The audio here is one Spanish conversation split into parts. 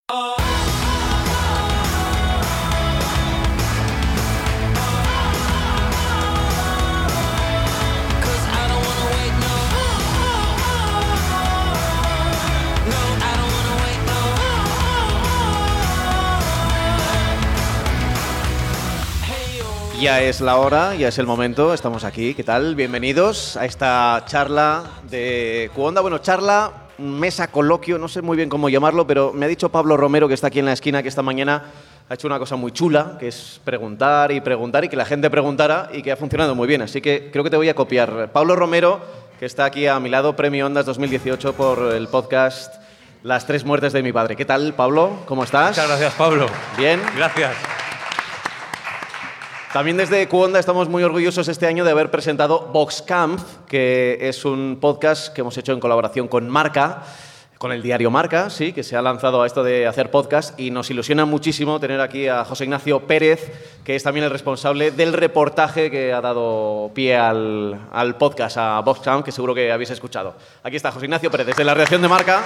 Ya es la hora, ya es el momento, estamos aquí. ¿Qué tal? Bienvenidos a esta charla de QOnda. Bueno, charla, mesa, coloquio, no sé muy bien cómo llamarlo, pero me ha dicho Pablo Romero, que está aquí en la esquina, que esta mañana ha hecho una cosa muy chula, que es preguntar y preguntar y que la gente preguntara y que ha funcionado muy bien. Así que creo que te voy a copiar. Pablo Romero, que está aquí a mi lado, Premio Ondas 2018 por el podcast Las tres muertes de mi padre. ¿Qué tal, Pablo? ¿Cómo estás? Muchas gracias, Pablo. Bien. Gracias. También desde QOnda estamos muy orgullosos este año de haber presentado VoxCamp, que es un podcast que hemos hecho en colaboración con Marca, con el diario Marca, sí, que se ha lanzado a esto de hacer podcast, y nos ilusiona muchísimo tener aquí a José Ignacio Pérez, que es también el responsable del reportaje que ha dado pie al podcast, a VoxCamp, que seguro que habéis escuchado. Aquí está José Ignacio Pérez, desde la redacción de Marca.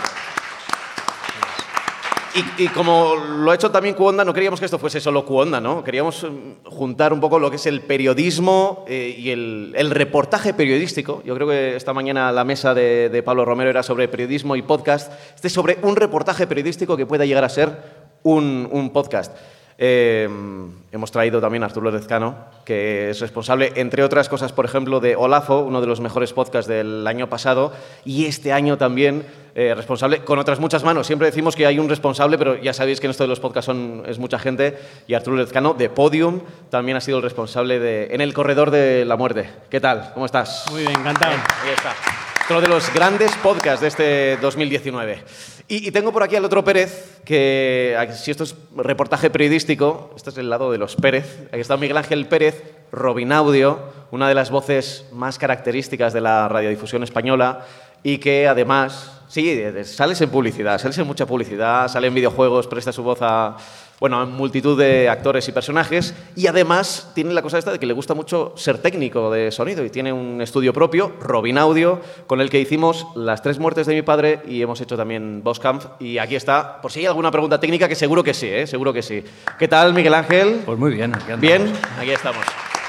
Y como lo ha hecho también QOnda, no queríamos que esto fuese solo QOnda, ¿no? Queríamos juntar un poco lo que es el periodismo y el reportaje periodístico. Yo creo que esta mañana la mesa de Pablo Romero era sobre periodismo y podcast. Este es sobre un reportaje periodístico que pueda llegar a ser un podcast. Hemos traído también a Arturo Lezcano, que es responsable, entre otras cosas, por ejemplo, de Olafo, uno de los mejores podcasts del año pasado, y este año también responsable con otras muchas manos. Siempre decimos que hay un responsable, pero ya sabéis que en esto de los podcasts es mucha gente, y Arturo Lezcano, de Podium, también ha sido el responsable de En el corredor de la muerte. ¿Qué tal? ¿Cómo estás? Muy bien, encantado. Bien, ahí está. Otro de los grandes podcasts de este 2019. Y tengo por aquí al otro Pérez, que si esto es reportaje periodístico, este es el lado de los Pérez. Aquí está Miguel Ángel Pérez, Robin Audio, una de las voces más características de la radiodifusión española y que además, sí, sales en publicidad, sales en mucha publicidad, sale en videojuegos, presta su voz a multitud de actores y personajes, y además tiene la cosa esta de que le gusta mucho ser técnico de sonido y tiene un estudio propio, Robin Audio, con el que hicimos Las tres muertes de mi padre y hemos hecho también VoxCamp, y aquí está, por si hay alguna pregunta técnica, que seguro que sí, seguro que sí. ¿Qué tal, Miguel Ángel? Pues muy bien. Aquí andamos. Bien, aquí estamos.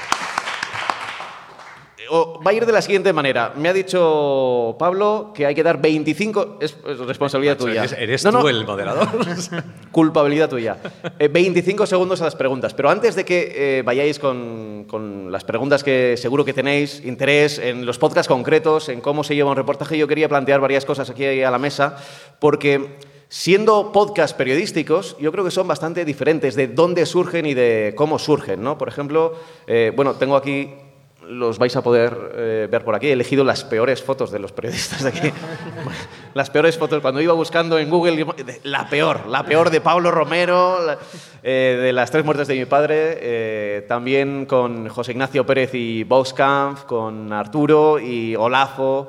Va a ir de la siguiente manera. Me ha dicho Pablo que hay que dar 25... Es responsabilidad tuya. ¿Eres tú el moderador? Culpabilidad tuya. 25 segundos a las preguntas. Pero antes de que vayáis con las preguntas que seguro que tenéis interés en los podcasts concretos, en cómo se lleva un reportaje, yo quería plantear varias cosas aquí a la mesa, porque siendo podcasts periodísticos, yo creo que son bastante diferentes de dónde surgen y de cómo surgen, ¿no? Por ejemplo, tengo aquí... Los vais a poder ver por aquí. He elegido las peores fotos de los periodistas de aquí. Las peores fotos. Cuando iba buscando en Google, la peor de Pablo Romero, de Las tres muertes de mi padre, también con José Ignacio Pérez y VoxCamp, con Arturo y Olafo.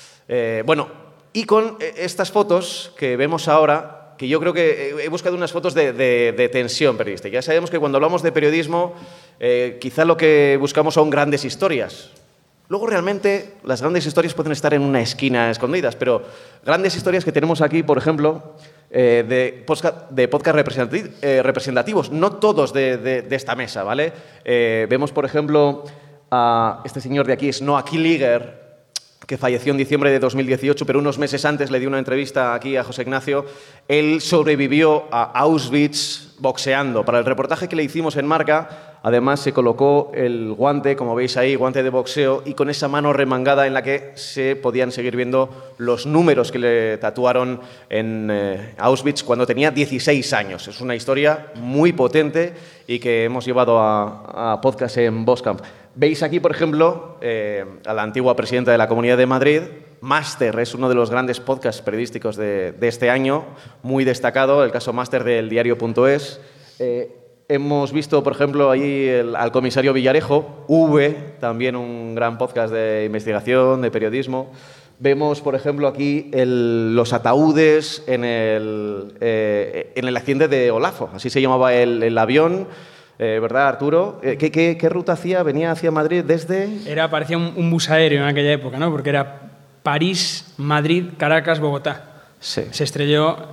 Y con estas fotos que vemos ahora, que yo creo que he buscado unas fotos de tensión periodística. Ya sabemos que cuando hablamos de periodismo, quizá lo que buscamos son grandes historias. Luego, realmente, las grandes historias pueden estar en una esquina escondidas, pero grandes historias que tenemos aquí, por ejemplo, de podcast representativos, no todos de esta mesa, ¿vale? Vemos, por ejemplo, a este señor de aquí, es Noah Kiliger, que falleció en diciembre de 2018, pero unos meses antes le dio una entrevista aquí a José Ignacio. Él sobrevivió a Auschwitz boxeando. Para el reportaje que le hicimos en Marca, además se colocó el guante, como veis ahí, guante de boxeo, y con esa mano remangada en la que se podían seguir viendo los números que le tatuaron en Auschwitz cuando tenía 16 años. Es una historia muy potente y que hemos llevado a podcast en VoxCamp. Veis aquí, por ejemplo, a la antigua presidenta de la Comunidad de Madrid. Máster es uno de los grandes podcasts periodísticos de este año, muy destacado, el caso Máster del diario.es. Hemos visto, por ejemplo, allí al comisario Villarejo, también un gran podcast de investigación, de periodismo. Vemos, por ejemplo, aquí los ataúdes en el accidente de Olafo, así se llamaba el avión. ¿Verdad, Arturo? ¿Qué ruta hacía? ¿Venía hacia Madrid desde...? Parecía un bus aéreo en aquella época, ¿no? Porque era París, Madrid, Caracas, Bogotá. Sí. Se estrelló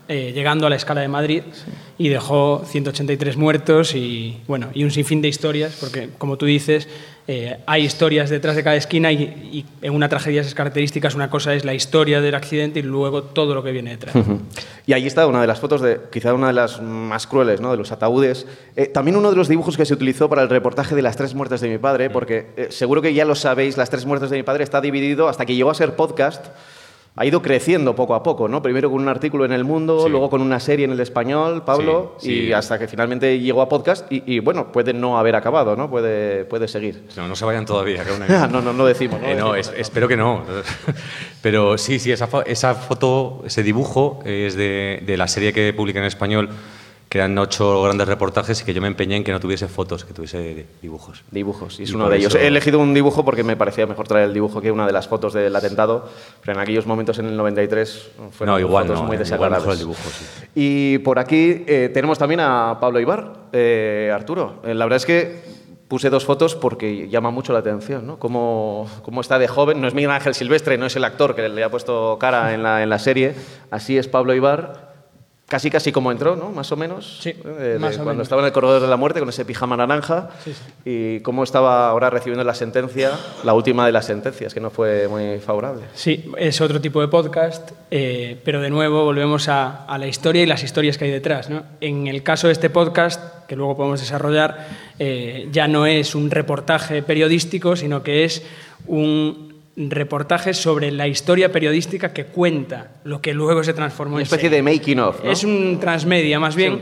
llegando a la escala de Madrid y dejó 183 muertos y un sinfín de historias, porque como tú dices, hay historias detrás de cada esquina y en una tragedia de esas características una cosa es la historia del accidente y luego todo lo que viene detrás. Y ahí está una de las fotos, quizá una de las más crueles, ¿no?, de los ataúdes. También uno de los dibujos que se utilizó para el reportaje de las 3 muertes de mi padre, porque seguro que ya lo sabéis, las 3 muertes de mi padre está dividido hasta que llegó a ser podcast. Ha ido creciendo poco a poco, ¿no? Primero con un artículo en El Mundo, luego con una serie en El Español, Pablo, y hasta que finalmente llegó a podcast y bueno, puede no haber acabado, ¿no? Puede seguir. No se vayan todavía. No decimos, ¿no? Espero que no. Pero sí, esa foto, ese dibujo es de la serie que publiqué en Español, que eran 8 grandes reportajes y que yo me empeñé en que no tuviese fotos, que tuviese dibujos. Dibujos, y es uno de ellos. He elegido un dibujo porque me parecía mejor traer el dibujo que una de las fotos del atentado, pero en aquellos momentos, en el 93, fueron fotos muy desagradables. Igual el dibujo, sí. Y por aquí tenemos también a Pablo Ibar. Arturo, la verdad es que puse 2 fotos porque llama mucho la atención, ¿no? Cómo está de joven. No es Miguel Ángel Silvestre, no es el actor que le ha puesto cara en la serie. Así es Pablo Ibar. Casi como entró, ¿no? Más o menos. Sí, cuando estaba en el corredor de la muerte con ese pijama naranja. Sí. Y cómo estaba ahora recibiendo la sentencia, la última de las sentencias, que no fue muy favorable. Sí, es otro tipo de podcast, pero de nuevo volvemos a la historia y las historias que hay detrás, ¿no? En el caso de este podcast, que luego podemos desarrollar, ya no es un reportaje periodístico, sino que es un reportaje sobre la historia periodística que cuenta lo que luego se transformó en una especie de making of, ¿no? Es un transmedia, más bien,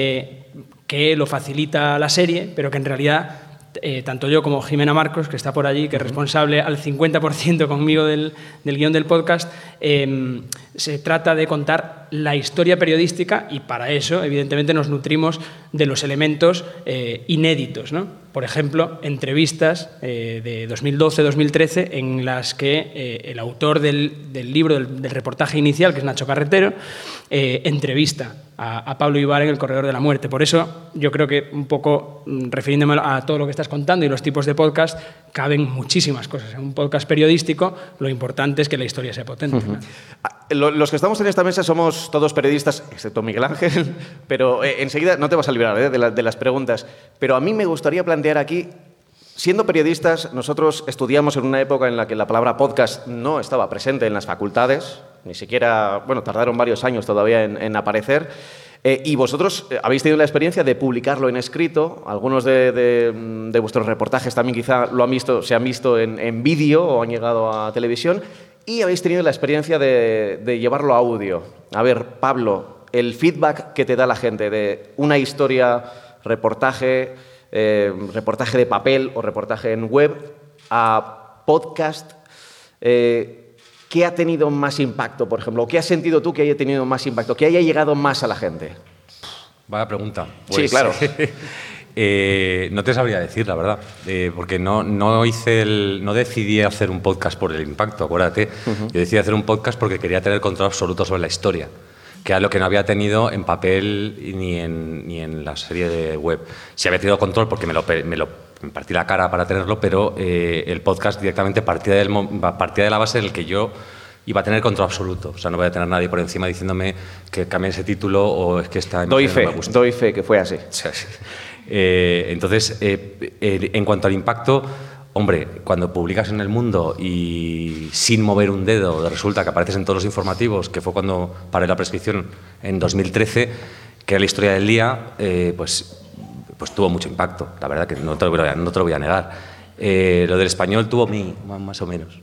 que lo facilita la serie, pero que en realidad tanto yo como Jimena Marcos, que está por allí, que es responsable al 50% conmigo del guión del podcast, se trata de contar la historia periodística y para eso, evidentemente, nos nutrimos de los elementos inéditos, ¿no? Por ejemplo, entrevistas de 2012-2013 en las que el autor del libro, del reportaje inicial, que es Nacho Carretero, entrevista a Pablo Ibar en El Corredor de la Muerte. Por eso yo creo que, un poco refiriéndome a todo lo que estás contando y los tipos de podcast, caben muchísimas cosas. En un podcast periodístico lo importante es que la historia sea potente, ¿no? Los que estamos en esta mesa somos todos periodistas, excepto Miguel Ángel, pero enseguida no te vas a librar de las preguntas. Pero a mí me gustaría plantear aquí, siendo periodistas, nosotros estudiamos en una época en la que la palabra podcast no estaba presente en las facultades, ni siquiera, tardaron varios años todavía en aparecer. Y vosotros habéis tenido la experiencia de publicarlo en escrito. Algunos de vuestros reportajes también quizá se han visto en vídeo o han llegado a televisión. Y habéis tenido la experiencia de llevarlo a audio. A ver, Pablo, el feedback que te da la gente de una historia, reportaje de papel o reportaje en web a podcast, ¿qué ha tenido más impacto, por ejemplo? ¿Qué has sentido tú que haya tenido más impacto, que haya llegado más a la gente? Vaya pregunta. Sí, claro. No te sabría decir, la verdad, porque no decidí hacer un podcast por el impacto, acuérdate. Yo decidí hacer un podcast porque quería tener control absoluto sobre la historia, que era lo que no había tenido en papel ni en la serie de web. Sí había tenido control porque me partí la cara para tenerlo, pero el podcast directamente partía de la base en la que yo iba a tener control absoluto. O sea, no voy a tener nadie por encima diciéndome que cambie ese título o es que esta imagen no me gusta. Doy fe que fue así. Entonces, en cuanto al impacto, hombre, cuando publicas en El Mundo y sin mover un dedo resulta que apareces en todos los informativos, que fue cuando paré la prescripción en 2013, que era la historia del día, pues tuvo mucho impacto, la verdad que no te lo voy a negar. Lo del Español tuvo más o menos.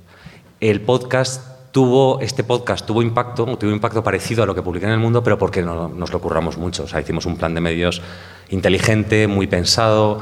Este podcast tuvo impacto parecido a lo que publiqué en El Mundo, pero porque nos lo curramos mucho. O sea, hicimos un plan de medios inteligente, muy pensado,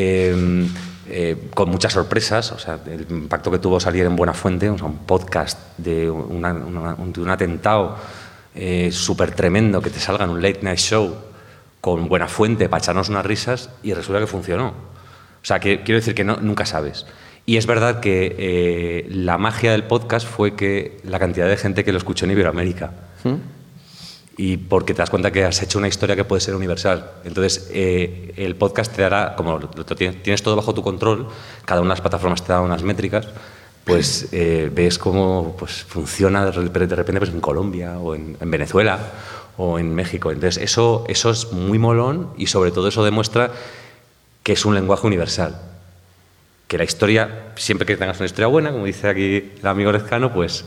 con muchas sorpresas. O sea, el impacto que tuvo salir en Buenafuente, o sea, un podcast de un atentado súper tremendo, que te salga en un late night show con Buenafuente para echarnos unas risas, y resulta que funcionó. O sea, que quiero decir que nunca sabes. Y es verdad que la magia del podcast fue que la cantidad de gente que lo escuchó en Iberoamérica. Y porque te das cuenta que has hecho una historia que puede ser universal. Entonces, el podcast te dará, como tienes todo bajo tu control, cada una de las plataformas te da unas métricas, pues ves cómo funciona de repente en Colombia o en Venezuela o en México. Entonces, eso es muy molón y sobre todo eso demuestra que es un lenguaje universal. Que la historia, siempre que tengas una historia buena, como dice aquí el amigo Lezcano, pues,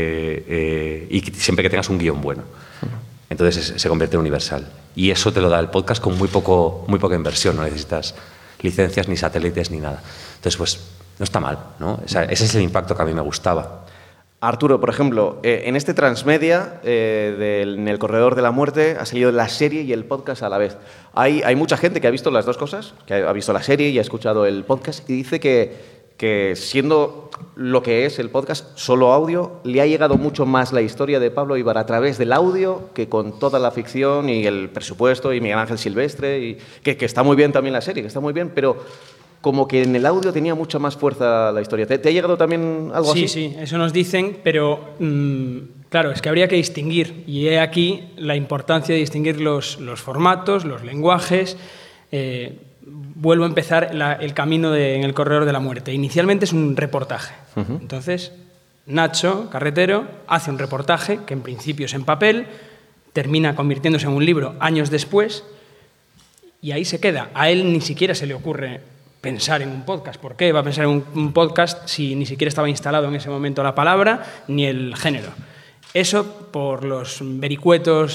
y siempre que tengas un guión bueno. Entonces se convierte en universal. Y eso te lo da el podcast con muy poca inversión, no necesitas licencias, ni satélites, ni nada. Entonces, pues, no está mal, ¿no? Ese es el impacto que a mí me gustaba. Arturo, por ejemplo, en este transmedia, en El Corredor de la Muerte, ha salido la serie y el podcast a la vez. Hay mucha gente que ha visto las dos cosas, que ha visto la serie y ha escuchado el podcast, y dice que siendo lo que es el podcast, solo audio, le ha llegado mucho más la historia de Pablo Ibar a través del audio que con toda la ficción y el presupuesto y Miguel Ángel Silvestre, y que está muy bien también la serie, que está muy bien, pero como que en el audio tenía mucha más fuerza la historia. ¿Te ha llegado también algo así? Sí, eso nos dicen, pero claro, es que habría que distinguir, y he aquí la importancia de distinguir los formatos, los lenguajes. Vuelvo a empezar el camino en El Corredor de la Muerte. Inicialmente es un reportaje. Entonces, Nacho Carretero hace un reportaje que en principio es en papel, termina convirtiéndose en un libro años después, y ahí se queda. A él ni siquiera se le ocurre pensar en un podcast. ¿Por qué va a pensar en un podcast si ni siquiera estaba instalado en ese momento la palabra ni el género? Eso, por los vericuetos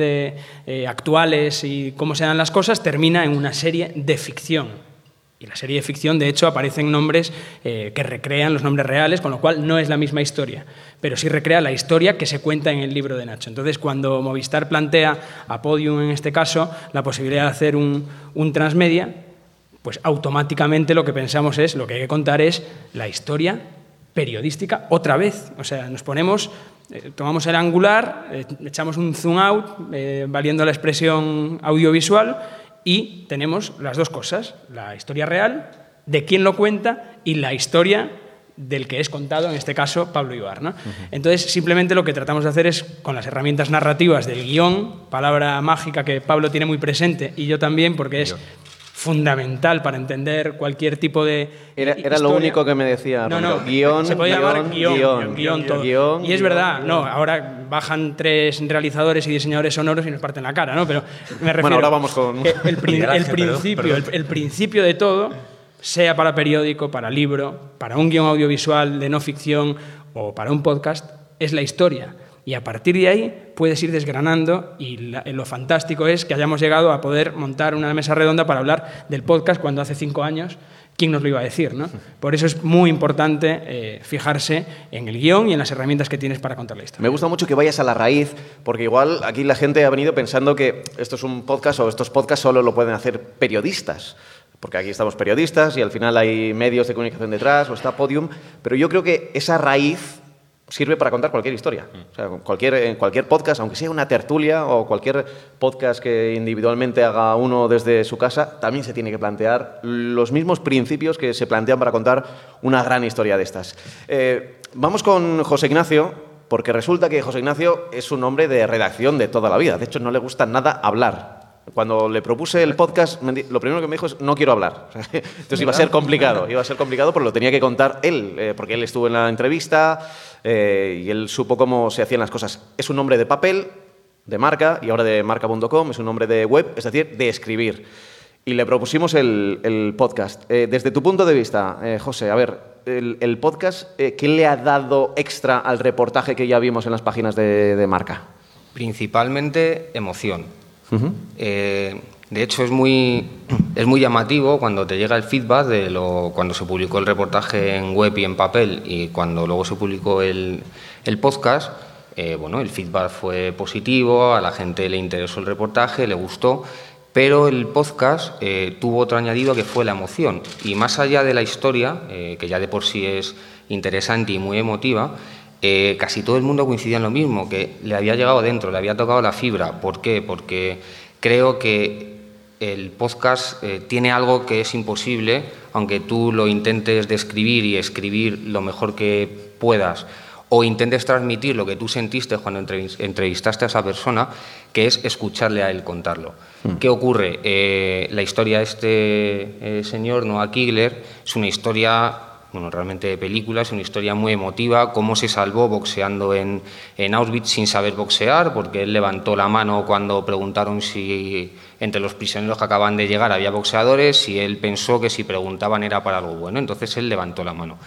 actuales y cómo se dan las cosas, termina en una serie de ficción. Y la serie de ficción, de hecho, aparecen nombres que recrean los nombres reales, con lo cual no es la misma historia, pero sí recrea la historia que se cuenta en el libro de Nacho. Entonces, cuando Movistar plantea a Podium, en este caso, la posibilidad de hacer un transmedia, pues automáticamente lo que pensamos es, lo que hay que contar es la historia periodística otra vez. O sea, nos ponemos, tomamos el angular, echamos un zoom out, valiendo la expresión audiovisual, y tenemos las dos cosas, la historia real, de quién lo cuenta, y la historia del que es contado, en este caso, Pablo Ibar, ¿no? Entonces, simplemente lo que tratamos de hacer es, con las herramientas narrativas del guión, palabra mágica que Pablo tiene muy presente, y yo también, porque es fundamental para entender cualquier tipo de Era lo único que me decía. No, guión, se puede llamar guión todo. Guión, y es verdad, ahora bajan 3 realizadores y diseñadores sonoros y nos parten la cara, ¿no? Pero me refiero, bueno, ahora vamos con el principio de todo, sea para periódico, para libro, para un guión audiovisual de no ficción o para un podcast, es la historia. Y a partir de ahí puedes ir desgranando, y lo fantástico es que hayamos llegado a poder montar una mesa redonda para hablar del podcast cuando hace 5 años, ¿quién nos lo iba a decir, ¿no? Por eso es muy importante fijarse en el guión y en las herramientas que tienes para contar la historia. Me gusta mucho que vayas a la raíz, porque igual aquí la gente ha venido pensando que esto es un podcast, o estos podcasts solo lo pueden hacer periodistas, porque aquí estamos periodistas y al final hay medios de comunicación detrás, o está Podium, pero yo creo que esa raíz sirve para contar cualquier historia. O sea, en cualquier podcast, aunque sea una tertulia o cualquier podcast que individualmente haga uno desde su casa, también se tiene que plantear los mismos principios que se plantean para contar una gran historia de estas. Vamos con José Ignacio, porque resulta que José Ignacio es un hombre de redacción de toda la vida. De hecho, no le gusta nada hablar. Cuando le propuse el podcast, lo primero que me dijo es: no quiero hablar. Entonces iba a ser complicado, pero lo tenía que contar él, porque él estuvo en la entrevista y él supo cómo se hacían las cosas. Es un hombre de papel, de marca, y ahora de marca.com, es un hombre de web, es decir, de escribir. Y le propusimos el podcast. Desde tu punto de vista, José, a ver, el podcast, ¿qué le ha dado extra al reportaje que ya vimos en las páginas de marca? Principalmente emoción. De hecho, es muy llamativo cuando te llega el feedback cuando se publicó el reportaje en web y en papel, y cuando luego se publicó el podcast. El feedback fue positivo, a la gente le interesó el reportaje, le gustó, pero el podcast tuvo otro añadido, que fue la emoción. Y más allá de la historia, que ya de por sí es interesante y muy emotiva, casi todo el mundo coincidía en lo mismo, que le había llegado dentro, le había tocado la fibra. ¿Por qué? Porque creo que el podcast tiene algo que es imposible, aunque tú lo intentes describir y escribir lo mejor que puedas, o intentes transmitir lo que tú sentiste cuando entrevistaste a esa persona, que es escucharle a él contarlo. ¿Qué ocurre? La historia de este señor, Noah Kigler, es una historia realmente de película, es una historia muy emotiva, cómo se salvó boxeando en Auschwitz sin saber boxear, porque él levantó la mano cuando preguntaron si entre los prisioneros que acaban de llegar había boxeadores, y él pensó que si preguntaban era para algo bueno, entonces él levantó la mano.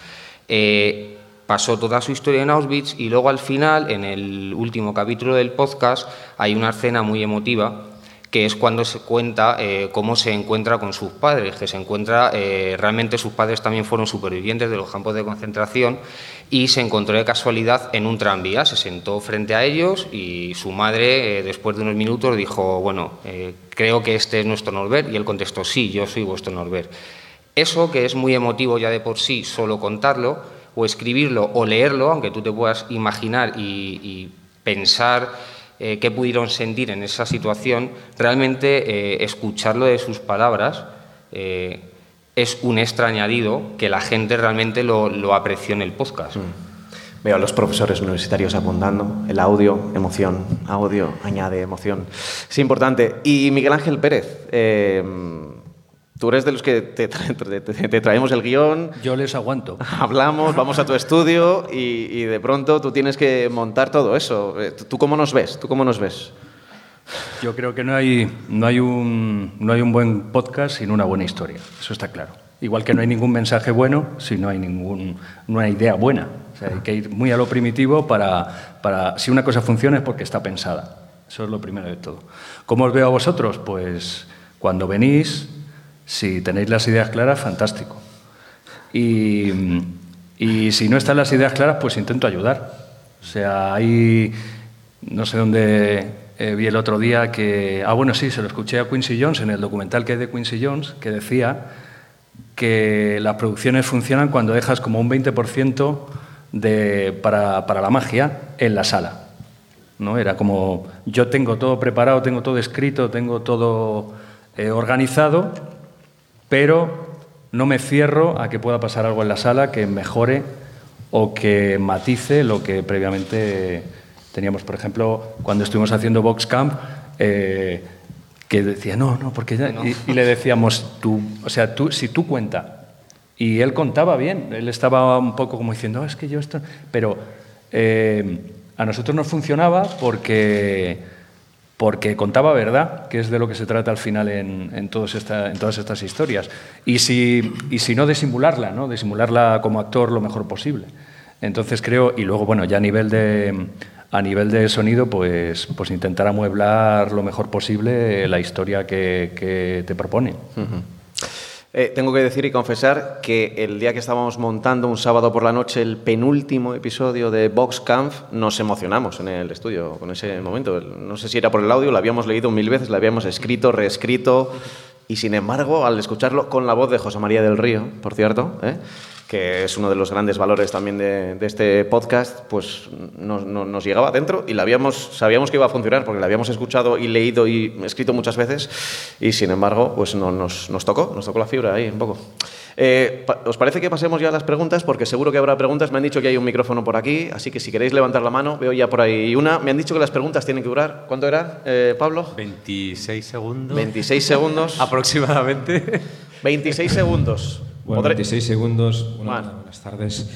Pasó toda su historia en Auschwitz y luego al final, en el último capítulo del podcast, hay una escena muy emotiva que es cuando se cuenta cómo se encuentra con sus padres, que se encuentra, realmente sus padres también fueron supervivientes de los campos de concentración, y se encontró de casualidad en un tranvía, se sentó frente a ellos y su madre, después de unos minutos, dijo, bueno, creo que este es nuestro Norbert, y él contestó, sí, yo soy vuestro Norbert. Eso, que es muy emotivo ya de por sí, solo contarlo, o escribirlo o leerlo, aunque tú te puedas imaginar y pensar qué pudieron sentir en esa situación, realmente escucharlo de sus palabras es un extra añadido que la gente realmente lo apreció en el podcast. Veo a los profesores universitarios apuntando, el audio, emoción, audio añade emoción. Es importante. Y Miguel Ángel Pérez, tú eres de los que te traemos el guión. Yo les aguanto. Hablamos, vamos a tu estudio y de pronto tú tienes que montar todo eso. ¿Tú cómo nos ves? ¿Tú cómo nos ves? Yo creo que no hay un buen podcast sin una buena historia. Eso está claro. Igual que no hay ningún mensaje bueno si no hay una idea buena. O sea, hay que ir muy a lo primitivo para si una cosa funciona es porque está pensada. Eso es lo primero de todo. ¿Cómo os veo a vosotros? Pues cuando venís, si tenéis las ideas claras, fantástico. Y si no están las ideas claras, pues intento ayudar. O sea, hay... No sé dónde vi el otro día que... bueno, sí, se lo escuché a Quincy Jones en el documental que hay de Quincy Jones, que decía que las producciones funcionan cuando dejas como un 20% para la magia en la sala, ¿no? Era como, yo tengo todo preparado, tengo todo escrito, tengo todo organizado, pero no me cierro a que pueda pasar algo en la sala que mejore o que matice lo que previamente teníamos. Por ejemplo, cuando estuvimos haciendo Vox Camp, que decía, no, porque ya... No. Y le decíamos, si tú cuenta. Y él contaba bien, él estaba un poco como diciendo, es que yo esto... Pero a nosotros nos funcionaba porque contaba verdad, que es de lo que se trata al final en todas estas historias. Y si no, disimularla, ¿no? Disimularla como actor lo mejor posible. Entonces creo, y luego, bueno, ya a nivel de sonido, pues intentar amueblar lo mejor posible la historia que te propone. Uh-huh. Tengo que decir y confesar que el día que estábamos montando un sábado por la noche el penúltimo episodio de Vox Camp, nos emocionamos en el estudio con ese momento. No sé si era por el audio, lo habíamos leído 1000 veces, lo habíamos escrito, reescrito, y sin embargo, al escucharlo con la voz de José María del Río, por cierto, que es uno de los grandes valores también de este podcast, pues nos llegaba dentro y sabíamos que iba a funcionar porque la habíamos escuchado y leído y escrito muchas veces, y sin embargo pues nos tocó la fibra ahí un poco. ¿Os parece que pasemos ya a las preguntas? Porque seguro que habrá preguntas. Me han dicho que hay un micrófono por aquí, así que si queréis levantar la mano, veo ya por ahí una. Me han dicho que las preguntas tienen que durar, ¿cuánto era, Pablo? 26 segundos. 26 segundos. Aproximadamente. 26 segundos. Bueno, 26 segundos. Buenas tardes.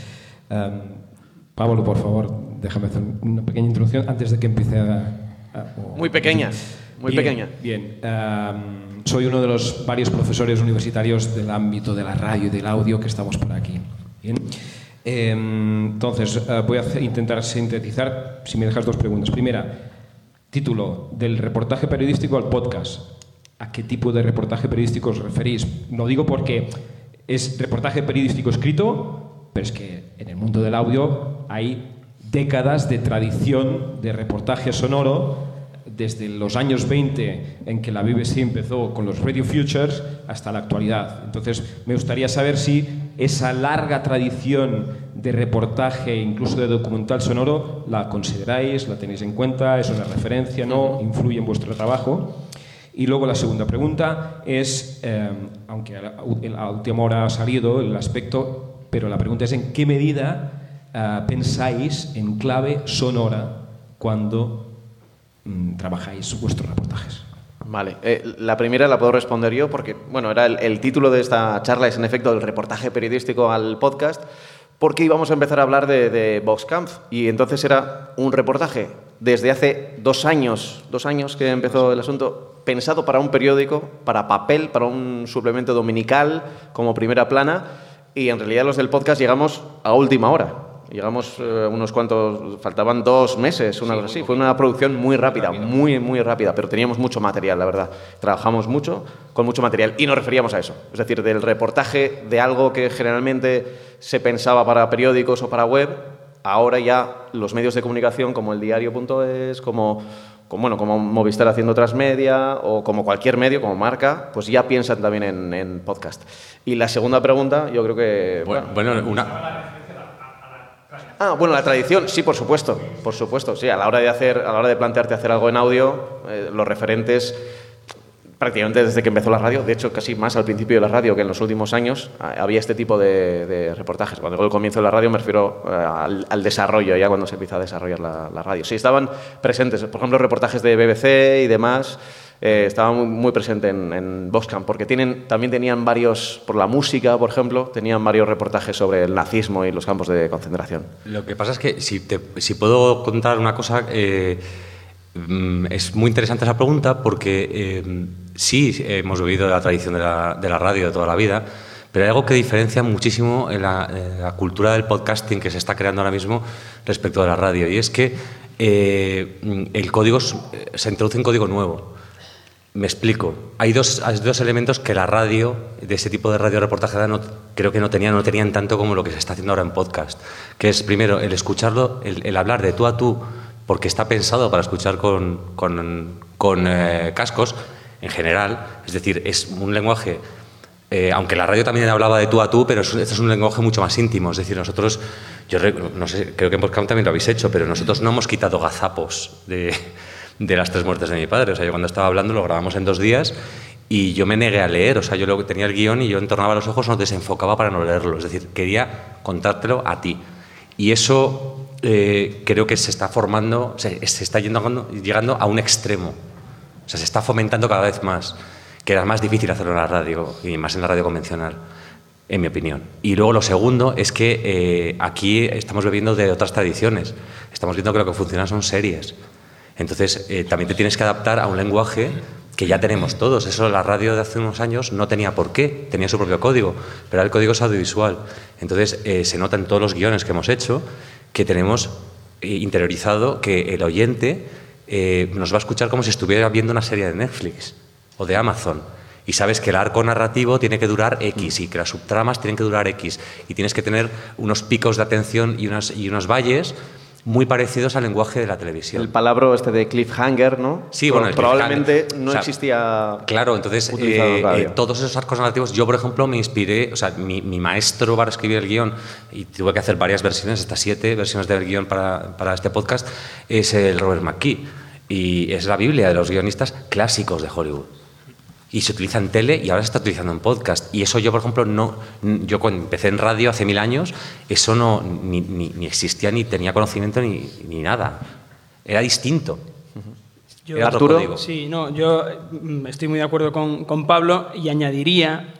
Pablo, por favor, déjame hacer una pequeña introducción antes de que empiece Muy pequeña, muy pequeña. Bien. Soy uno de los varios profesores universitarios del ámbito de la radio y del audio que estamos por aquí. Bien. Entonces, voy a intentar sintetizar, si me dejas, dos preguntas. Primera, título, del reportaje periodístico al podcast. ¿A qué tipo de reportaje periodístico os referís? No digo porque es reportaje periodístico escrito, pero es que en el mundo del audio hay décadas de tradición de reportaje sonoro, desde los años 20, en que la BBC empezó con los Radio Futures, hasta la actualidad. Entonces, me gustaría saber si esa larga tradición de reportaje, incluso de documental sonoro, la consideráis, la tenéis en cuenta, es una referencia, ¿no? ¿Influye en vuestro trabajo? Y luego la segunda pregunta es, aunque a última hora ha salido el aspecto, pero la pregunta es ¿en qué medida pensáis en clave sonora cuando trabajáis vuestros reportajes? Vale, la primera la puedo responder yo porque, bueno, era el título de esta charla es en efecto el reportaje periodístico al podcast, porque íbamos a empezar a hablar de Voxkampf y entonces era un reportaje desde hace 2 años que empezó el asunto, pensado para un periódico, para papel, para un suplemento dominical como primera plana, y en realidad los del podcast llegamos a última hora. Llegamos unos cuantos, faltaban 2 meses, una cosa así. Fue una producción muy rápida, muy rápida, pero teníamos mucho material, la verdad. Trabajamos mucho, con mucho material, y nos referíamos a eso. Es decir, del reportaje de algo que generalmente se pensaba para periódicos o para web, ahora ya los medios de comunicación como el diario.es, como Movistar haciendo Transmedia o como cualquier medio, como Marca, pues ya piensan también en podcast. Y la segunda pregunta, yo creo que... la tradición, sí, por supuesto, sí. A la hora de plantearte hacer algo en audio, los referentes, prácticamente desde que empezó la radio, de hecho casi más al principio de la radio que en los últimos años, había este tipo de reportajes. Cuando digo el comienzo de la radio me refiero al desarrollo, ya cuando se empieza a desarrollar la radio. Sí, estaban presentes, por ejemplo, reportajes de BBC y demás. Estaba muy presente en Voxkampf, porque también tenían varios, por la música, por ejemplo, tenían varios reportajes sobre el nazismo y los campos de concentración. Lo que pasa es que, si puedo contar una cosa, es muy interesante esa pregunta, porque sí hemos vivido la tradición de la radio de toda la vida, pero hay algo que diferencia muchísimo en la cultura del podcasting que se está creando ahora mismo respecto a la radio, y es que se introduce un código nuevo. Me explico. Hay dos elementos que la radio, de ese tipo de radio reportaje, creo que no tenían tanto como lo que se está haciendo ahora en podcast. Que es, primero, el escucharlo, el hablar de tú a tú, porque está pensado para escuchar con cascos, en general. Es decir, es un lenguaje, aunque la radio también hablaba de tú a tú, pero este es un lenguaje mucho más íntimo. Es decir, nosotros, no sé, creo que en Podcast también lo habéis hecho, pero nosotros no hemos quitado gazapos de las 3 muertes de mi padre. O sea, yo cuando estaba hablando lo grabamos en 2 días y yo me negué a leer. O sea, yo tenía el guión y yo entornaba los ojos, no desenfocaba para no leerlo. Es decir, quería contártelo a ti. Y eso creo que se está formando, se está llegando a un extremo. O sea, se está fomentando cada vez más, que era más difícil hacerlo en la radio y más en la radio convencional, en mi opinión. Y luego lo segundo es que aquí estamos bebiendo de otras tradiciones. Estamos viendo que lo que funciona son series. Entonces, también te tienes que adaptar a un lenguaje que ya tenemos todos. Eso la radio de hace unos años no tenía por qué, tenía su propio código, pero el código es audiovisual. Entonces, se nota en todos los guiones que hemos hecho que tenemos interiorizado que el oyente nos va a escuchar como si estuviera viendo una serie de Netflix o de Amazon. Y sabes que el arco narrativo tiene que durar X y que las subtramas tienen que durar X. Y tienes que tener unos picos de atención y unos valles muy parecidos al lenguaje de la televisión. El palabra de cliffhanger, ¿no? Sí, bueno, probablemente no existía. Claro, entonces todos esos arcos narrativos, yo por ejemplo me inspiré, o sea, mi maestro para escribir el guión, y tuve que hacer varias versiones, hasta 7 versiones del guión para este podcast, es el Robert McKee, y es la Biblia de los guionistas clásicos de Hollywood. Y se utiliza en tele y ahora se está utilizando en podcast. Y eso yo, por ejemplo, yo cuando empecé en radio hace 1000 años, eso ni existía, ni tenía conocimiento, ni nada. Era distinto. Yo, Arturo. Sí, yo estoy muy de acuerdo con Pablo y añadiría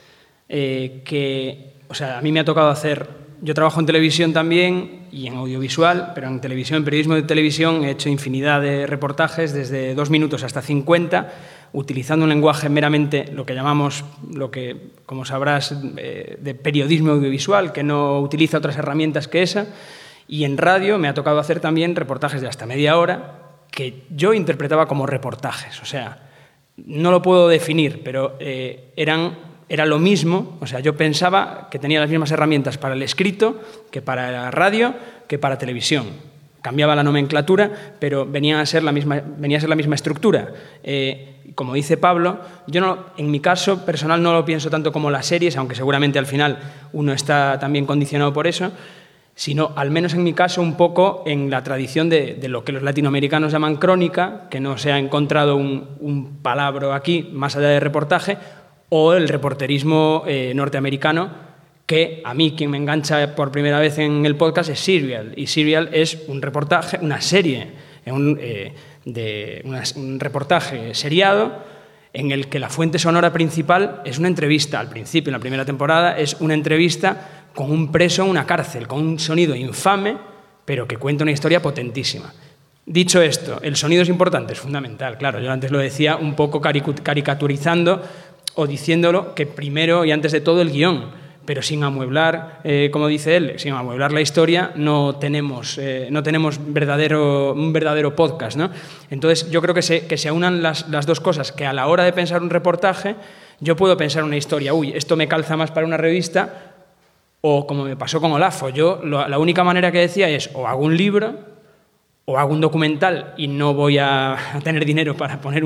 que, o sea, a mí me ha tocado yo trabajo en televisión también y en audiovisual, pero en televisión, en periodismo de televisión, he hecho infinidad de reportajes, desde 2 minutos hasta 50, utilizando un lenguaje meramente, lo que llamamos, como sabrás, de periodismo audiovisual, que no utiliza otras herramientas que esa. Y en radio me ha tocado hacer también reportajes de hasta media hora, que yo interpretaba como reportajes. O sea, no lo puedo definir, pero era lo mismo. O sea, yo pensaba que tenía las mismas herramientas para el escrito que para la radio, que para televisión. Cambiaba la nomenclatura, pero venía a ser la misma estructura. Como dice Pablo, yo en mi caso personal no lo pienso tanto como las series, aunque seguramente al final uno está también condicionado por eso, sino al menos en mi caso un poco en la tradición de lo que los latinoamericanos llaman crónica, que no se ha encontrado un palabra aquí más allá de reportaje, o el reporterismo norteamericano, que a mí quien me engancha por primera vez en el podcast es Serial, y Serial es un reportaje, una serie un reportaje seriado en el que la fuente sonora principal es una entrevista. Al principio, en la primera temporada, es una entrevista con un preso en una cárcel, con un sonido infame, pero que cuenta una historia potentísima. Dicho esto, el sonido es importante, es fundamental, claro. Yo antes lo decía un poco caricaturizando o diciéndolo que primero y antes de todo el guión, pero sin amueblar, como dice él, sin amueblar la historia, no tenemos un verdadero podcast, ¿no? Entonces, yo creo que se aunan las dos cosas, que a la hora de pensar un reportaje, yo puedo pensar una historia, esto me calza más para una revista, o como me pasó con Olafo, yo la única manera que decía es, o hago un libro, o hago un documental y no voy a tener dinero para poner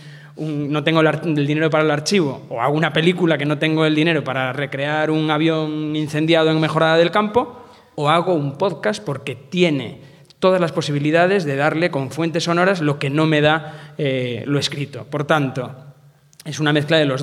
no tengo el dinero para el archivo, o hago una película que no tengo el dinero para recrear un avión incendiado en Mejorada del Campo, o hago un podcast porque tiene todas las posibilidades de darle con fuentes sonoras lo que no me da lo escrito. Por tanto, es una mezcla de las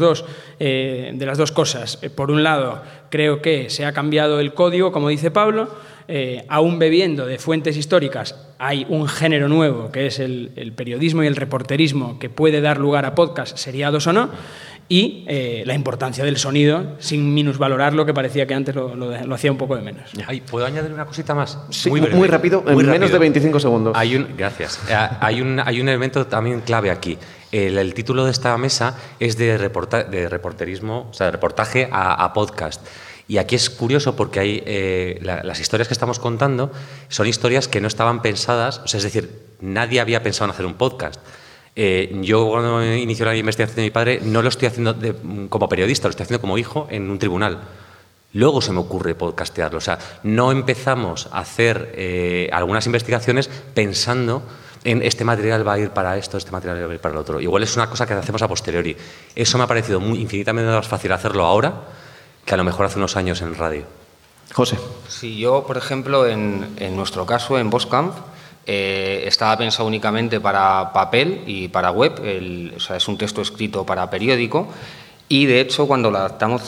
dos cosas. Por un lado, creo que se ha cambiado el código, como dice Pablo. Aún bebiendo de fuentes históricas, hay un género nuevo que es el periodismo y el reporterismo que puede dar lugar a podcasts, seriados o no, y la importancia del sonido, sin minusvalorar lo que parecía que antes lo hacía un poco de menos. ¿Puedo añadir una cosita más? Sí, muy rápido, menos de 25 segundos. Gracias. Hay un elemento también clave aquí. El título de esta mesa es de reporterismo, o sea, de reportaje a podcast. Y aquí es curioso porque hay, las historias que estamos contando son historias que no estaban pensadas, o sea, es decir, nadie había pensado en hacer un podcast. Yo cuando inició la investigación de mi padre no lo estoy haciendo como periodista, lo estoy haciendo como hijo en un tribunal. Luego se me ocurre podcastearlo, o sea, no empezamos a hacer algunas investigaciones pensando en este material va a ir para esto, este material va a ir para el otro. Igual es una cosa que hacemos a posteriori. Eso me ha parecido infinitamente más fácil hacerlo ahora que a lo mejor hace unos años en radio. José. Sí, yo, por ejemplo, en nuestro caso, en Boscamp, estaba pensado únicamente para papel y para web, o sea, es un texto escrito para periódico, y de hecho cuando lo adaptamos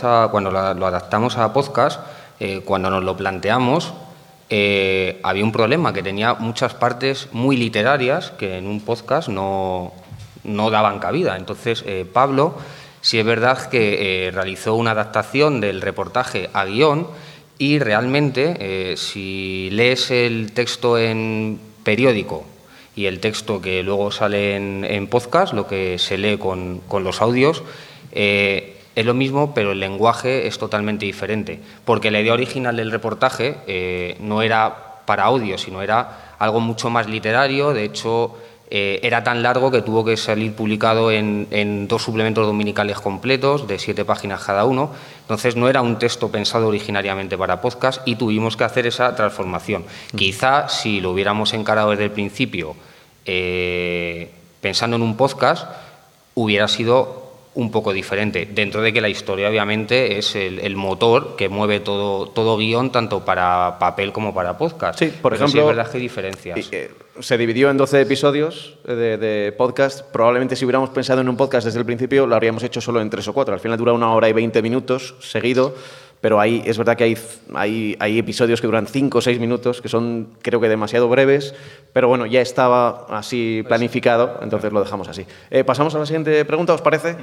a podcast, cuando nos lo planteamos, había un problema, que tenía muchas partes muy literarias que en un podcast no daban cabida. Entonces, Pablo, sí es verdad que realizó una adaptación del reportaje a guión, y realmente si lees el texto en periódico y el texto que luego sale en podcast, lo que se lee con los audios, es lo mismo, pero el lenguaje es totalmente diferente, porque la idea original del reportaje no era para audio, sino era algo mucho más literario. De hecho, era tan largo que tuvo que salir publicado en 2 suplementos dominicales completos, de 7 páginas cada uno. Entonces, no era un texto pensado originariamente para podcast y tuvimos que hacer esa transformación. Quizá, si lo hubiéramos encarado desde el principio, pensando en un podcast, hubiera sido un poco diferente, dentro de que la historia obviamente es el motor que mueve todo guión, tanto para papel como para podcast. Sí, por ejemplo, sí es verdad que hay diferencias. Se dividió en 12 episodios de podcast. Probablemente si hubiéramos pensado en un podcast desde el principio lo habríamos hecho solo en 3 o 4. Al final dura 1 hora y 20 minutos seguido, pero ahí es verdad que hay episodios que duran 5 o 6 minutos, que son, creo que, demasiado breves, pero bueno, ya estaba así planificado, entonces lo dejamos así. Pasamos a la siguiente pregunta, ¿os parece?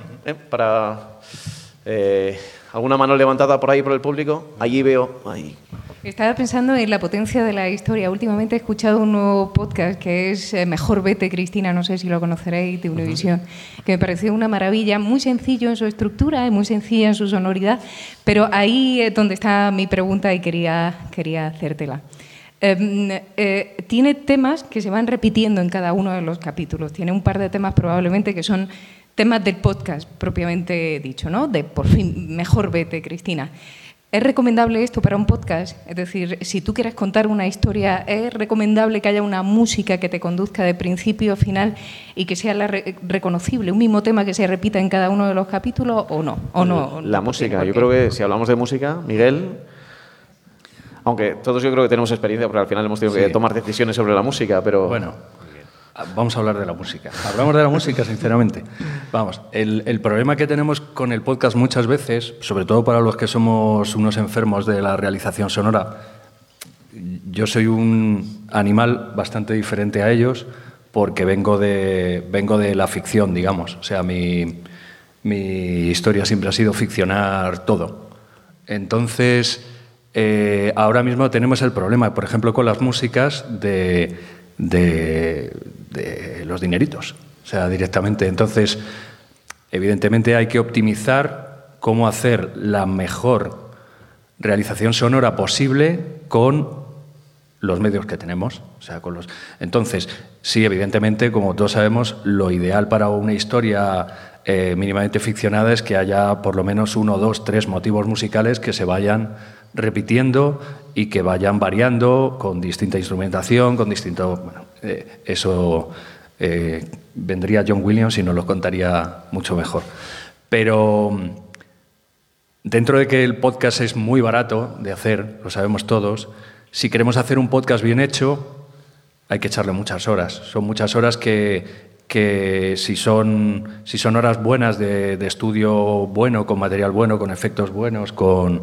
¿Alguna mano levantada por ahí por el público? Allí veo. Ahí. Estaba pensando en la potencia de la historia. Últimamente he escuchado un nuevo podcast que es Mejor Vete, Cristina, no sé si lo conoceréis, de Univisión, que me pareció una maravilla, muy sencillo en su estructura, muy sencilla en su sonoridad, pero ahí es donde está mi pregunta y quería hacértela. Tiene temas que se van repitiendo en cada uno de los capítulos. Tiene un par de temas probablemente que son temas del podcast propiamente dicho, ¿no? De por fin, Mejor Vete, Cristina. ¿Es recomendable esto para un podcast? Es decir, si tú quieres contar una historia, ¿es recomendable que haya una música que te conduzca de principio a final y que sea reconocible? ¿Un mismo tema que se repita en cada uno de los capítulos o no? La música. Yo creo que si hablamos de música, Miguel, aunque todos yo creo que tenemos experiencia porque al final hemos tenido que tomar decisiones sobre la música, pero... Bueno, vamos a hablar de la música. Hablamos de la música, sinceramente. Vamos, el problema que tenemos con el podcast muchas veces, sobre todo para los que somos unos enfermos de la realización sonora, yo soy un animal bastante diferente a ellos, porque vengo de la ficción, digamos. O sea, mi historia siempre ha sido ficcionar todo. Entonces, ahora mismo tenemos el problema, por ejemplo, con las músicas de los dineritos. O sea, directamente. Entonces, evidentemente hay que optimizar cómo hacer la mejor realización sonora posible con los medios que tenemos. O sea, Entonces, sí, evidentemente, como todos sabemos, lo ideal para una historia mínimamente ficcionada es que haya por lo menos 1, 2, 3 motivos musicales que se vayan repitiendo y que vayan variando con distinta instrumentación, con distinto... Bueno, eso vendría John Williams y nos lo contaría mucho mejor. Pero dentro de que el podcast es muy barato de hacer, lo sabemos todos, si queremos hacer un podcast bien hecho, hay que echarle muchas horas. Son muchas horas que si son horas buenas de estudio bueno, con material bueno, con efectos buenos,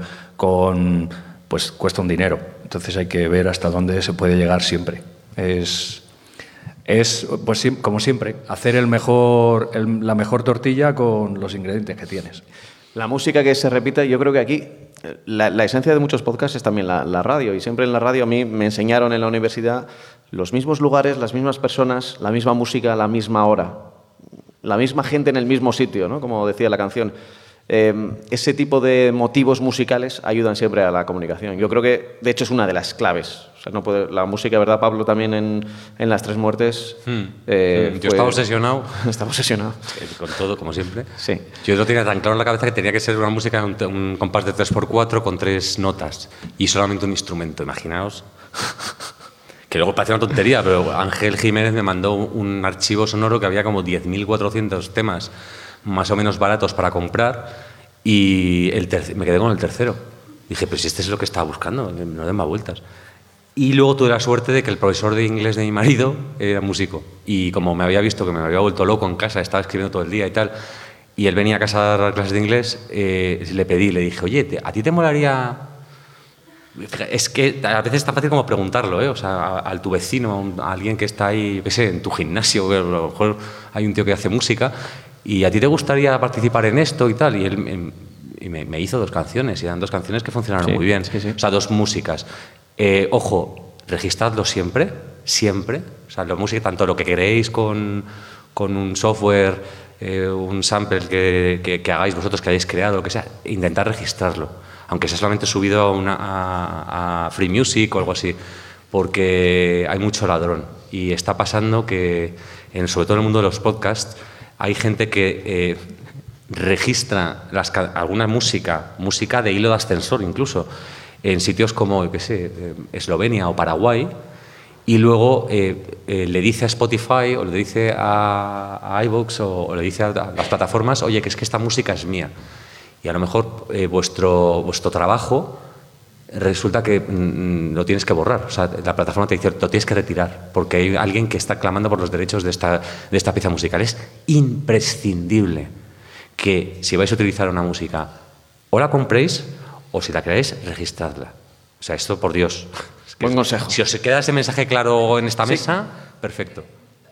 pues cuesta un dinero. Entonces hay que ver hasta dónde se puede llegar siempre. Es pues, como siempre, hacer la mejor tortilla con los ingredientes que tienes. La música que se repite, yo creo que aquí la esencia de muchos podcasts es también la radio. Y siempre en la radio a mí me enseñaron en la universidad los mismos lugares, las mismas personas, la misma música, la misma hora, la misma gente en el mismo sitio, ¿no? Como decía la canción. Ese tipo de motivos musicales ayudan siempre a la comunicación. Yo creo que, de hecho, es una de las claves. O sea, la música, ¿verdad, Pablo? También en Las Tres Muertes. Yo estaba obsesionado. Estaba obsesionado. Con todo, como siempre. Sí. Yo lo tenía tan claro en la cabeza que tenía que ser una música, un compás de 3x4 con 3 notas y solamente un instrumento. Imaginaos. Que luego parecía una tontería, pero Ángel Jiménez me mandó un archivo sonoro que había como 10.400 temas más o menos baratos para comprar y me quedé con el tercero. Dije, pues este es lo que estaba buscando, no den más vueltas. Y luego tuve la suerte de que el profesor de inglés de mi marido era músico y como me había visto que me había vuelto loco en casa, estaba escribiendo todo el día y tal, y él venía a casa a dar clases de inglés, le dije, oye, ¿a ti te molaría...? Es que a veces es tan fácil como preguntarlo, o sea, a tu vecino, a alguien que está ahí, yo qué sé, en tu gimnasio, a lo mejor hay un tío que hace música, y ¿a ti te gustaría participar en esto y tal? Y él me hizo 2 canciones, y eran 2 canciones que funcionaron muy bien, sí. O sea, 2 músicas. Ojo, registradlo siempre, o sea, la música, tanto lo que queréis con un software, un sample que hagáis vosotros, que hayáis creado, lo que sea, intentar registrarlo. Aunque sea solamente subido a Free Music o algo así, porque hay mucho ladrón. Y está pasando que, sobre todo en el mundo de los podcasts, hay gente que registra alguna música de hilo de ascensor incluso, en sitios como, yo qué sé, Eslovenia o Paraguay, y luego le dice a Spotify o le dice a iVoox o le dice a las plataformas, oye, que es que esta música es mía. Y a lo mejor vuestro trabajo resulta que lo tienes que borrar. O sea, la plataforma te dice, lo tienes que retirar, porque hay alguien que está clamando por los derechos de esta pieza musical. Es imprescindible que si vais a utilizar una música, o la compréis, o si la queréis, registradla. O sea, esto, por Dios. Buen consejo. Si os queda ese mensaje claro en esta mesa, perfecto.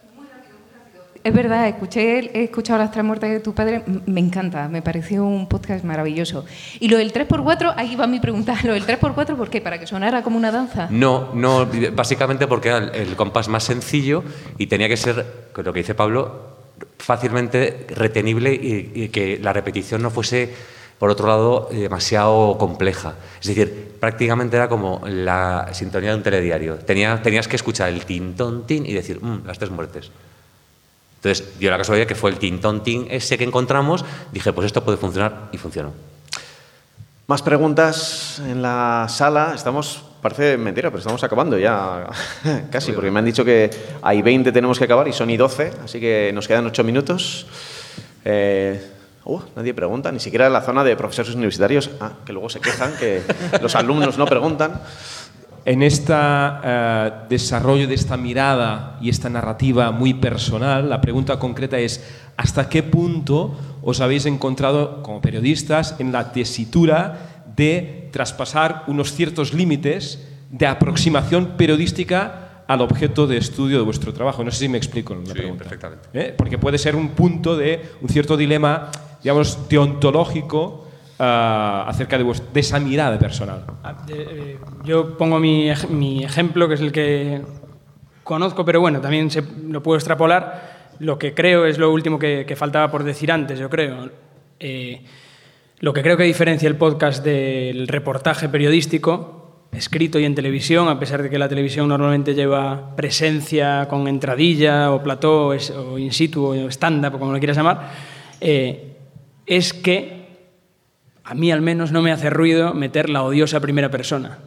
Es verdad, he escuchado Las Tres Muertes de tu padre, me encanta, me pareció un podcast maravilloso. Y lo del 3x4, ahí va mi pregunta, lo del 3x4, ¿por qué? ¿Para que sonara como una danza? No, básicamente porque era el compás más sencillo y tenía que ser, con lo que dice Pablo, fácilmente retenible y que la repetición no fuese, por otro lado, demasiado compleja. Es decir, prácticamente era como la sintonía de un telediario. Tenías que escuchar el tin, ton, tin y decir, Las Tres Muertes. Entonces, dio la casualidad que fue el tin-ton-tin ese que encontramos, dije, pues esto puede funcionar, y funcionó. Más preguntas en la sala. Parece mentira, pero estamos acabando ya casi, porque me han dicho que hay 20 tenemos que acabar y son y 12, así que nos quedan 8 minutos. Nadie pregunta, ni siquiera en la zona de profesores universitarios, que luego se quejan que los alumnos no preguntan. En este desarrollo de esta mirada y esta narrativa muy personal, la pregunta concreta es ¿hasta qué punto os habéis encontrado como periodistas en la tesitura de traspasar unos ciertos límites de aproximación periodística al objeto de estudio de vuestro trabajo. No sé si me explico en la pregunta. Perfectamente. Porque puede ser un punto de un cierto dilema, digamos, deontológico acerca de esa mirada personal. Yo pongo mi ejemplo, que es el que conozco, pero bueno, también lo puedo extrapolar. Lo que creo es lo último que faltaba por decir antes, yo creo. Lo que creo que diferencia el podcast del reportaje periodístico, escrito y en televisión, a pesar de que la televisión normalmente lleva presencia con entradilla o plató o in situ o stand-up, como lo quieras llamar, es que a mí al menos no me hace ruido meter la odiosa primera persona.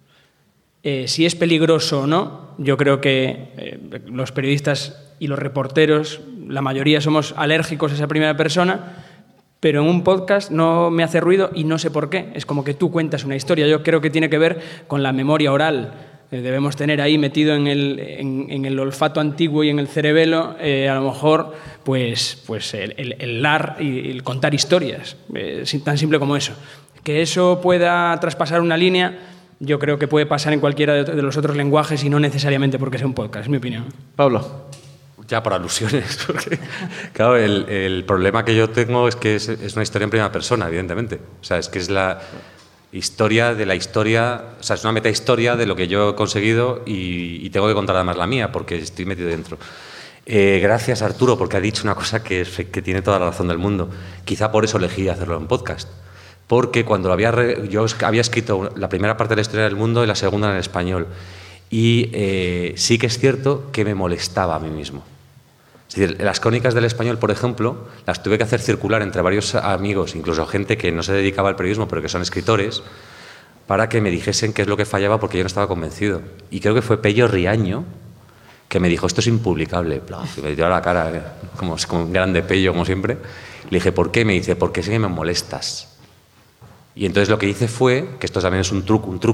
Si es peligroso o no, yo creo que los periodistas y los reporteros, la mayoría somos alérgicos a esa primera persona, pero en un podcast no me hace ruido y no sé por qué. Es como que tú cuentas una historia. Yo creo que tiene que ver con la memoria oral. Debemos tener ahí metido en el olfato antiguo y en el cerebelo, a lo mejor, pues el lar y el contar historias. Tan simple como eso. Que eso pueda traspasar una línea, yo creo que puede pasar en cualquiera de los otros lenguajes y no necesariamente porque sea un podcast, es mi opinión. Pablo. Ya por alusiones, porque claro, el problema que yo tengo es que es una historia en primera persona, evidentemente. O sea, es que es la historia de la historia, o sea, es una metahistoria de lo que yo he conseguido y tengo que contar además la mía, porque estoy metido dentro. Gracias, Arturo, porque ha dicho una cosa que tiene toda la razón del mundo. Quizá por eso elegí hacerlo en podcast. Porque cuando yo había escrito la primera parte de la historia del mundo y la segunda en español. Y sí que es cierto que me molestaba a mí mismo. Es decir, las crónicas del español, por ejemplo, las tuve que hacer circular entre varios amigos, incluso gente que no se dedicaba al periodismo, pero que son escritores, para que me dijesen qué es lo que fallaba, porque yo no estaba convencido. Y creo que fue Pello Riaño que me dijo, esto es impublicable. Y me dio a la cara, como un grande Pello, como siempre. Le dije, ¿por qué? Me dice, porque sí que me molestas. Y entonces lo que hice fue, que esto también es un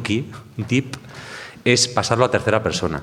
tip, es pasarlo a tercera persona.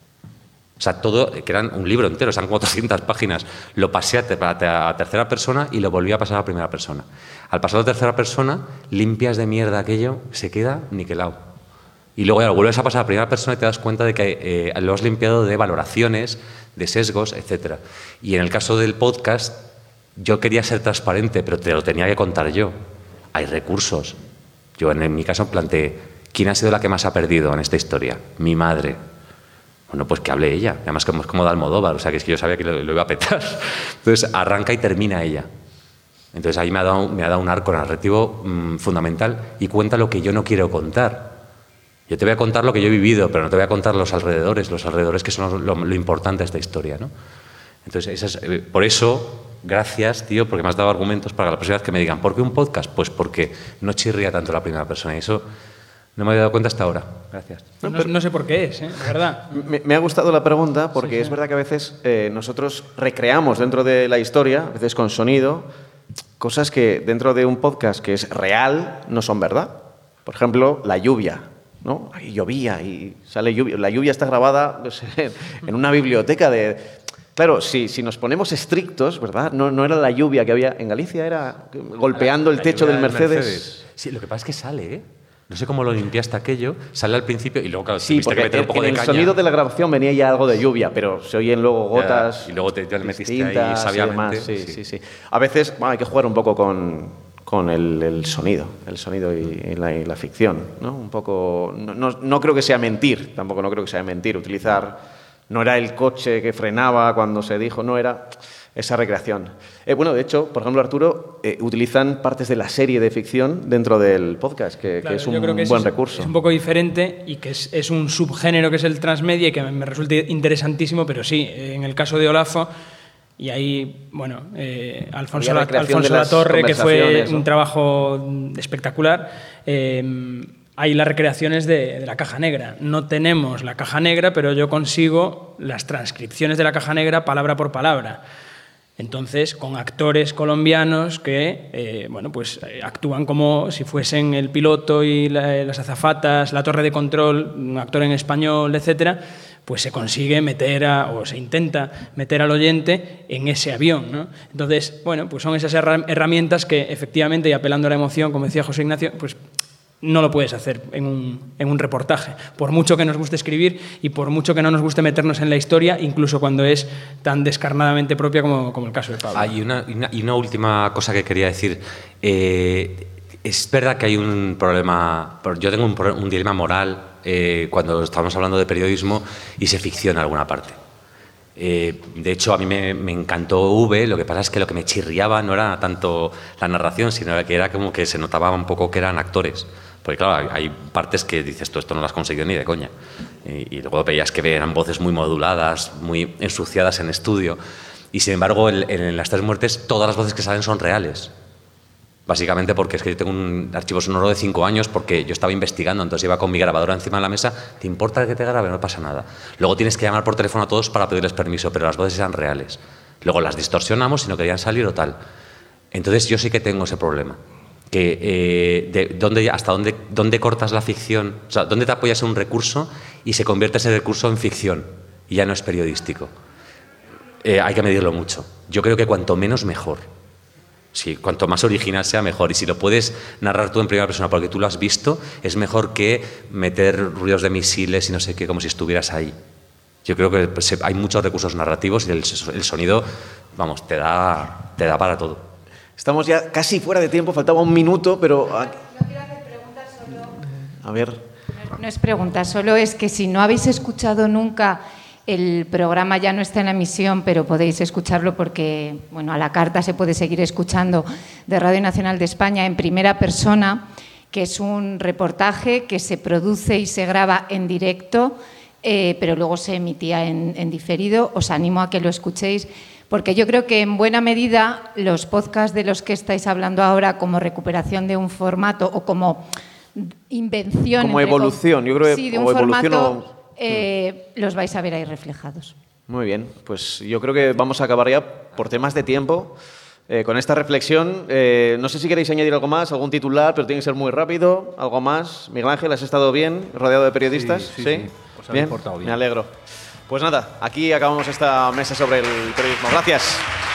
O sea, todo, que eran un libro entero, eran como 200 páginas, lo pasé a tercera persona y lo volví a pasar a primera persona. Al pasarlo a tercera persona, limpias de mierda aquello, se queda niquelado. Y luego ya lo vuelves a pasar a primera persona y te das cuenta de que lo has limpiado de valoraciones, de sesgos, etc. Y en el caso del podcast, yo quería ser transparente, pero te lo tenía que contar yo. Hay recursos. Yo en mi caso planteé, ¿quién ha sido la que más ha perdido en esta historia? Mi madre. Bueno, pues que hable ella. Además, como es como de Almodóvar, o sea, que es que yo sabía que lo iba a petar. Entonces, arranca y termina ella. Entonces, ahí me ha dado un arco narrativo fundamental y cuenta lo que yo no quiero contar. Yo te voy a contar lo que yo he vivido, pero no te voy a contar los alrededores que son lo importante de esta historia, ¿no? Entonces, por eso, gracias, tío, porque me has dado argumentos para la próxima vez que me digan, ¿por qué un podcast? Pues porque no chirría tanto la primera persona. Y eso no me había dado cuenta hasta ahora. Gracias. No sé por qué es, de verdad. Me ha gustado la pregunta porque es verdad que a veces nosotros recreamos dentro de la historia, a veces con sonido, cosas que dentro de un podcast que es real no son verdad. Por ejemplo, la lluvia, ¿no? Ahí llovía y sale lluvia. La lluvia está grabada, no sé, en una biblioteca de... Claro, si nos ponemos estrictos, ¿verdad? No era la lluvia que había en Galicia, era golpeando el techo del Mercedes. Sí, lo que pasa es que sale, ¿eh? No sé cómo lo limpiaste aquello, sale al principio y luego, claro, sí, porque que meter un poco de caña. En el sonido de la grabación venía ya algo de lluvia, pero se oyen luego gotas. Y luego ya le metiste ahí sabiamente. Sí. A veces hay que jugar un poco con el sonido y la ficción, ¿no? Un poco. No creo que sea mentir, tampoco no creo que sea mentir. Utilizar. No era el coche que frenaba cuando se dijo, no era esa recreación. Bueno, de hecho, por ejemplo, Arturo, utilizan partes de la serie de ficción dentro del podcast, que es un buen recurso. Es un poco diferente y que es un subgénero que es el transmedia y que me resulta interesantísimo, pero sí, en el caso de Olafo, y ahí, bueno, Alfonso Latorre, que fue un trabajo espectacular, hay las recreaciones de la caja negra. No tenemos la caja negra, pero yo consigo las transcripciones de la caja negra palabra por palabra. Entonces, con actores colombianos que actúan como si fuesen el piloto y las azafatas, la torre de control, un actor en español, etcétera, pues se consigue se intenta meter al oyente en ese avión, ¿no? Entonces, bueno, pues son esas herramientas que efectivamente, y apelando a la emoción, como decía José Ignacio, pues no lo puedes hacer en un reportaje. Por mucho que nos guste escribir y por mucho que no nos guste meternos en la historia, incluso cuando es tan descarnadamente propia como el caso de Pablo. Hay una última cosa que quería decir. Es verdad que hay un problema, yo tengo un dilema moral cuando estamos hablando de periodismo y se ficciona alguna parte. De hecho, a mí me encantó V, lo que pasa es que lo que me chirriaba no era tanto la narración, sino que era como que se notaba un poco que eran actores. Porque claro, hay partes que dices, tú esto no lo has conseguido ni de coña. Y luego veías que eran voces muy moduladas, muy ensuciadas en estudio. Y sin embargo, en Las Tres Muertes, todas las voces que salen son reales. Básicamente porque es que yo tengo un archivo sonoro de 5 años porque yo estaba investigando, entonces iba con mi grabadora encima de la mesa. ¿Te importa que te grabe? No pasa nada. Luego tienes que llamar por teléfono a todos para pedirles permiso, pero las voces eran reales. Luego las distorsionamos si no querían salir o tal. Entonces yo sí que tengo ese problema. Hasta dónde cortas la ficción, o sea, dónde te apoyas en un recurso y se convierte ese recurso en ficción y ya no es periodístico. Hay que medirlo mucho. Yo creo que cuanto menos mejor. Sí, cuanto más original sea mejor, y si lo puedes narrar tú en primera persona porque tú lo has visto, es mejor que meter ruidos de misiles y no sé qué, como si estuvieras ahí. Yo creo que hay muchos recursos narrativos y el sonido, vamos, te da para todo. Estamos ya casi fuera de tiempo, faltaba un minuto, pero... No quiero hacer preguntas, solo... A ver... No es pregunta, solo es que si no habéis escuchado nunca, el programa ya no está en la emisión, pero podéis escucharlo porque, bueno, a la carta se puede seguir escuchando, de Radio Nacional de España en primera persona, que es un reportaje que se produce y se graba en directo, pero luego se emitía en diferido. Os animo a que lo escuchéis, porque yo creo que en buena medida los podcasts de los que estáis hablando ahora, como recuperación de un formato o como invención... Como evolución, yo creo que... Sí, de un formato, los vais a ver ahí reflejados. Muy bien, pues yo creo que vamos a acabar ya por temas de tiempo. Con esta reflexión, no sé si queréis añadir algo más, algún titular, pero tiene que ser muy rápido, algo más. Miguel Ángel, ¿has estado bien, rodeado de periodistas? Sí. Pues bien, me alegro. Pues nada, aquí acabamos esta mesa sobre el periodismo. Gracias.